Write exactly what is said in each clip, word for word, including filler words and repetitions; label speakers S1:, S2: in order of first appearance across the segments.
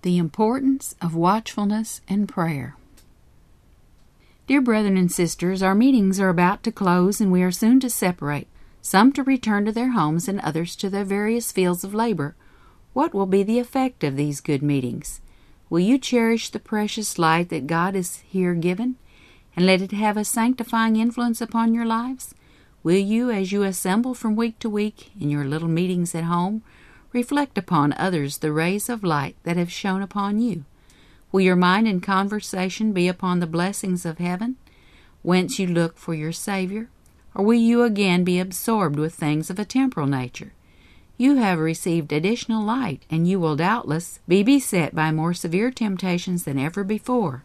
S1: The importance of watchfulness and prayer. Dear brethren and sisters, our meetings are about to close and we are soon to separate, some to return to their homes and others to their various fields of labor. What will be the effect of these good meetings? Will you cherish the precious light that God has here given, and let it have a sanctifying influence upon your lives? Will you, as you assemble from week to week in your little meetings at home, reflect upon others the rays of light that have shone upon you? Will your mind and conversation be upon the blessings of heaven, whence you look for your Savior? Or will you again be absorbed with things of a temporal nature? You have received additional light, and you will doubtless be beset by more severe temptations than ever before.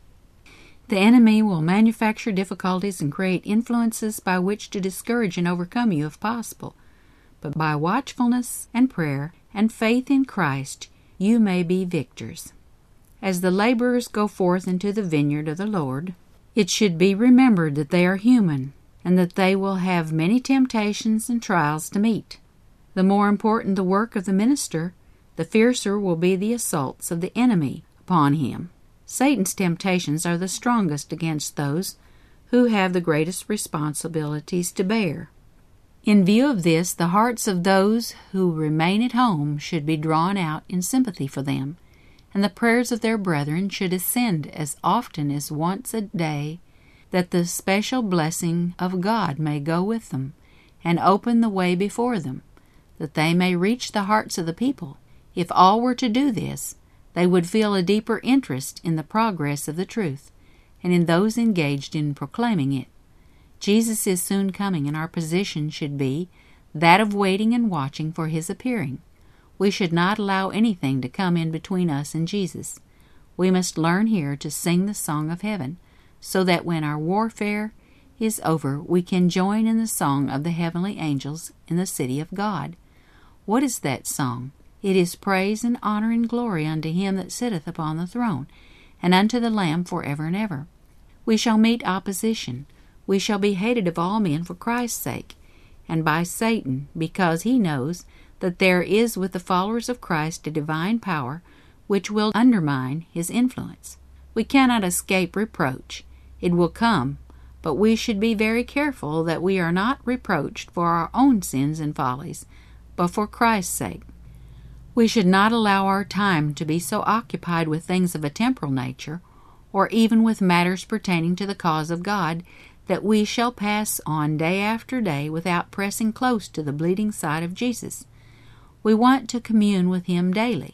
S1: The enemy will manufacture difficulties and create influences by which to discourage and overcome you if possible. But by watchfulness and prayer and faith in Christ, you may be victors. As the laborers go forth into the vineyard of the Lord, it should be remembered that they are human, and that they will have many temptations and trials to meet. The more important the work of the minister, the fiercer will be the assaults of the enemy upon him. Satan's temptations are the strongest against those who have the greatest responsibilities to bear. In view of this, the hearts of those who remain at home should be drawn out in sympathy for them, and the prayers of their brethren should ascend as often as once a day, that the special blessing of God may go with them and open the way before them, that they may reach the hearts of the people. If all were to do this, they would feel a deeper interest in the progress of the truth, and in those engaged in proclaiming it. Jesus is soon coming, and our position should be that of waiting and watching for His appearing. We should not allow anything to come in between us and Jesus. We must learn here to sing the song of heaven, so that when our warfare is over, we can join in the song of the heavenly angels in the city of God. What is that song? It is praise and honor and glory unto Him that sitteth upon the throne, and unto the Lamb forever and ever. We shall meet opposition. We shall be hated of all men for Christ's sake, and by Satan, because he knows that there is with the followers of Christ a divine power which will undermine his influence. We cannot escape reproach. It will come, but we should be very careful that we are not reproached for our own sins and follies, but for Christ's sake. We should not allow our time to be so occupied with things of a temporal nature, or even with matters pertaining to the cause of God, that we shall pass on day after day without pressing close to the bleeding side of Jesus. We want to commune with Him daily.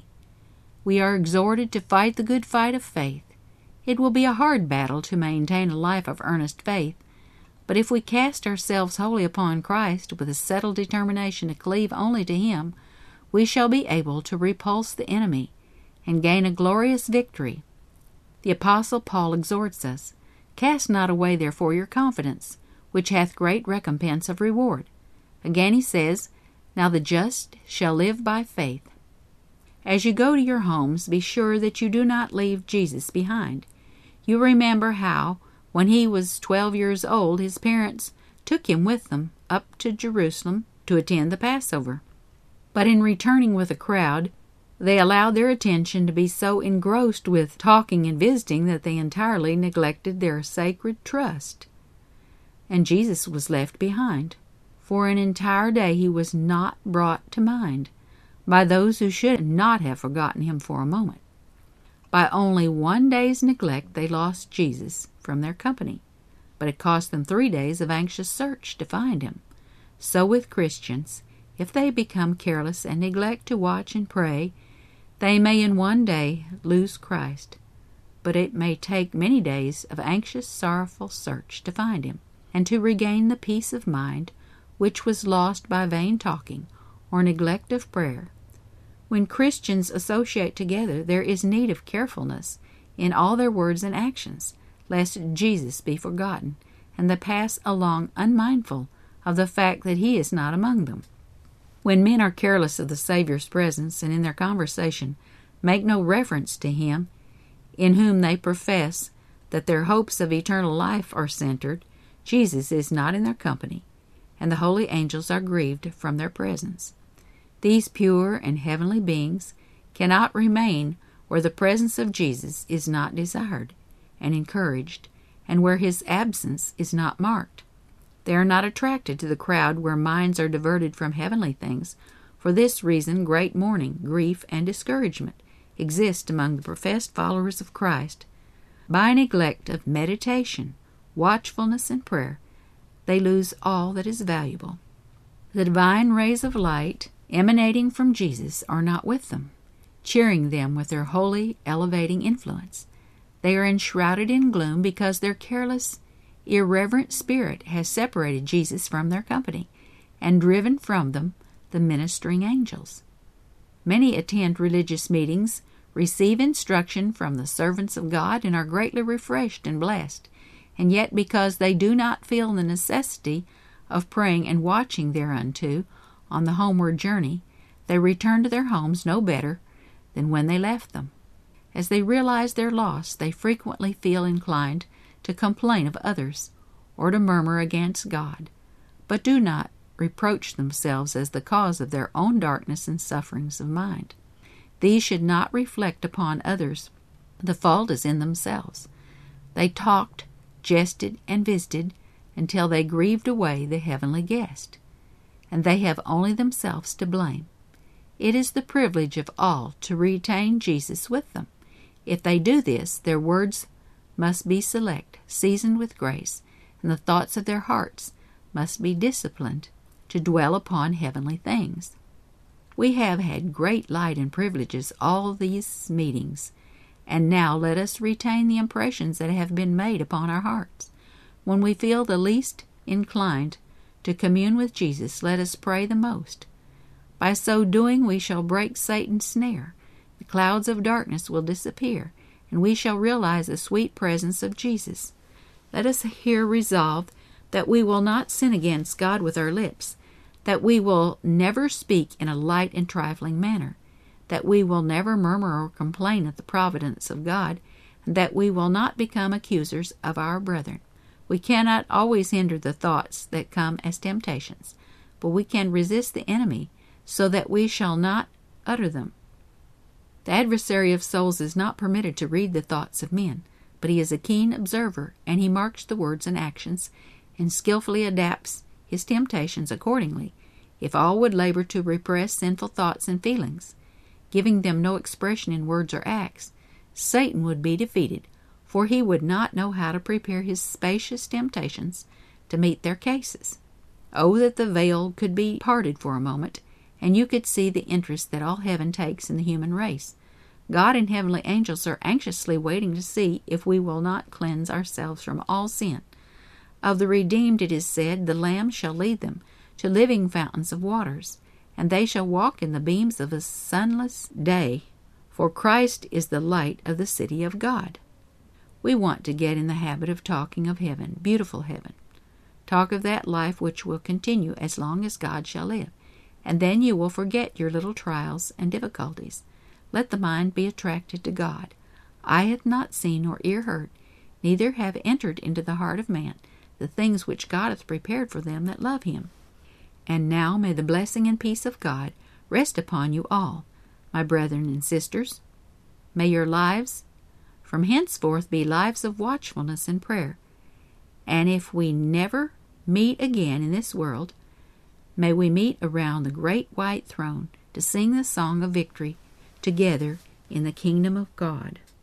S1: We are exhorted to fight the good fight of faith. It will be a hard battle to maintain a life of earnest faith, but if we cast ourselves wholly upon Christ with a settled determination to cleave only to Him, we shall be able to repulse the enemy and gain a glorious victory. The Apostle Paul exhorts us, "Cast not away therefore your confidence, which hath great recompense of reward." Again he says, "Now the just shall live by faith." As you go to your homes, be sure that you do not leave Jesus behind. You remember how, when he was twelve years old, his parents took him with them up to Jerusalem to attend the Passover. But in returning with a crowd, they allowed their attention to be so engrossed with talking and visiting that they entirely neglected their sacred trust. And Jesus was left behind. For an entire day he was not brought to mind by those who should not have forgotten him for a moment. By only one day's neglect they lost Jesus from their company, but it cost them three days of anxious search to find him. So with Christians, if they become careless and neglect to watch and pray, they may in one day lose Christ, but it may take many days of anxious, sorrowful search to find him, and to regain the peace of mind which was lost by vain talking or neglect of prayer. When Christians associate together, there is need of carefulness in all their words and actions, lest Jesus be forgotten, and they pass along unmindful of the fact that he is not among them. When men are careless of the Savior's presence, and in their conversation make no reference to him, in whom they profess that their hopes of eternal life are centered, Jesus is not in their company, and the holy angels are grieved from their presence. These pure and heavenly beings cannot remain where the presence of Jesus is not desired and encouraged, and where his absence is not marked. They are not attracted to the crowd where minds are diverted from heavenly things. For this reason, great mourning, grief, and discouragement exist among the professed followers of Christ. By neglect of meditation, watchfulness, and prayer, they lose all that is valuable. The divine rays of light emanating from Jesus are not with them, cheering them with their holy, elevating influence. They are enshrouded in gloom because their careless, irreverent spirit has separated Jesus from their company and driven from them the ministering angels. Many attend religious meetings, receive instruction from the servants of God, and are greatly refreshed and blessed, and yet because they do not feel the necessity of praying and watching thereunto on the homeward journey, they return to their homes no better than when they left them. As they realize their loss, they frequently feel inclined to complain of others or to murmur against God, but do not reproach themselves as the cause of their own darkness and sufferings of mind. These should not reflect upon others. The fault is in themselves. They talked, jested, and visited until they grieved away the heavenly guest, and they have only themselves to blame. It is the privilege of all to retain Jesus with them. If they do this, their words must be select, seasoned with grace, and the thoughts of their hearts must be disciplined to dwell upon heavenly things. We have had great light and privileges all these meetings, and now let us retain the impressions that have been made upon our hearts. When we feel the least inclined to commune with Jesus, let us pray the most. By so doing, we shall break Satan's snare. The clouds of darkness will disappear, and we shall realize the sweet presence of Jesus. Let us here resolve that we will not sin against God with our lips, that we will never speak in a light and trifling manner, that we will never murmur or complain at the providence of God, and that we will not become accusers of our brethren. We cannot always hinder the thoughts that come as temptations, but we can resist the enemy so that we shall not utter them. The adversary of souls is not permitted to read the thoughts of men, but he is a keen observer, and he marks the words and actions, and skillfully adapts his temptations accordingly. If all would labor to repress sinful thoughts and feelings, giving them no expression in words or acts, Satan would be defeated, for he would not know how to prepare his spacious temptations to meet their cases. Oh, that the veil could be parted for a moment, and you could see the interest that all heaven takes in the human race. God and heavenly angels are anxiously waiting to see if we will not cleanse ourselves from all sin. Of the redeemed it is said, the Lamb shall lead them to living fountains of waters, and they shall walk in the beams of a sunless day, for Christ is the light of the city of God. We want to get in the habit of talking of heaven, beautiful heaven. Talk of that life which will continue as long as God shall live, and then you will forget your little trials and difficulties. Let the mind be attracted to God. Eye hath not seen nor ear heard, neither have entered into the heart of man the things which God hath prepared for them that love him. And now may the blessing and peace of God rest upon you all, my brethren and sisters. May your lives from henceforth be lives of watchfulness and prayer. And if we never meet again in this world, may we meet around the great white throne to sing the song of victory together in the kingdom of God.